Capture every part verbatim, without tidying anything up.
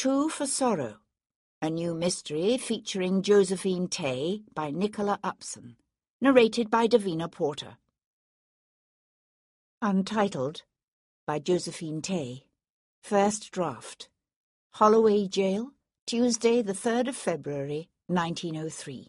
Two for Sorrow, a new mystery featuring Josephine Tay by Nicola Upson, narrated by Davina Porter. Untitled by Josephine Tay. First draft. Holloway Jail, Tuesday the third of February, nineteen oh three.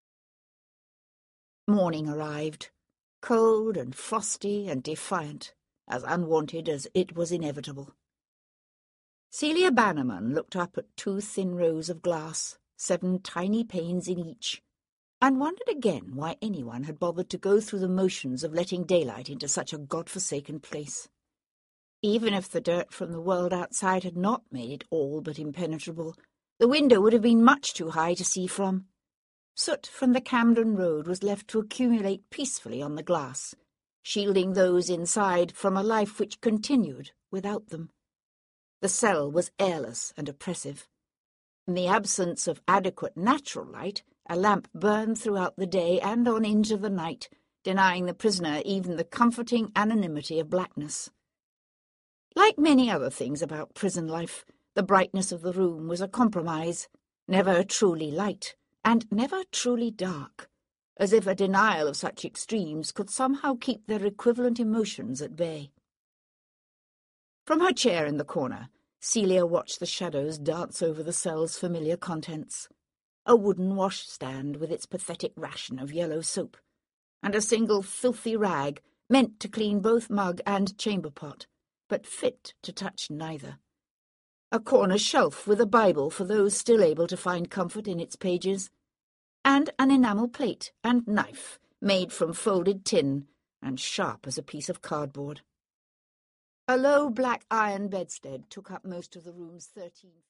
Morning arrived, cold and frosty and defiant, as unwanted as it was inevitable. Celia Bannerman looked up at two thin rows of glass, seven tiny panes in each, and wondered again why anyone had bothered to go through the motions of letting daylight into such a God-forsaken place. Even if the dirt from the world outside had not made it all but impenetrable, the window would have been much too high to see from. Soot from the Camden Road was left to accumulate peacefully on the glass, shielding those inside from a life which continued without them. The cell was airless and oppressive. In the absence of adequate natural light, a lamp burned throughout the day and on into the night, denying the prisoner even the comforting anonymity of blackness. Like many other things about prison life, the brightness of the room was a compromise, never truly light, and never truly dark, as if a denial of such extremes could somehow keep their equivalent emotions at bay. From her chair in the corner, Celia watched the shadows dance over the cell's familiar contents. A wooden washstand with its pathetic ration of yellow soap, and a single filthy rag meant to clean both mug and chamber pot, but fit to touch neither. A corner shelf with a Bible for those still able to find comfort in its pages, and an enamel plate and knife made from folded tin and sharp as a piece of cardboard. A low black iron bedstead took up most of the room's thirteen